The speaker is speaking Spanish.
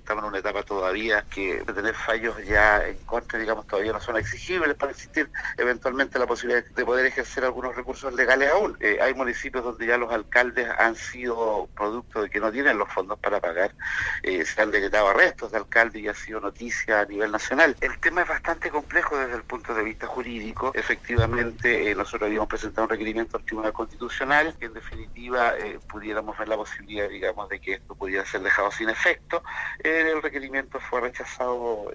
estamos en una etapa todavía que de tener fallos ya en contra, digamos, todavía no son exigibles para existir eventualmente la posibilidad de poder ejercer algunos recursos legales aún. Hay municipios donde ya los alcaldes han sido producto de que no tienen los fondos para pagar, se han decretado arrestos de alcaldes y ha sido noticia a nivel nacional. El tema es bastante complejo desde el punto de vista jurídico. Efectivamente, nosotros habíamos presentado un requerimiento al Tribunal Constitucional, que en definitiva pudiéramos ver la posibilidad, digamos, de que esto pudiera ser dejado sin efecto. El requerimiento fue rechazado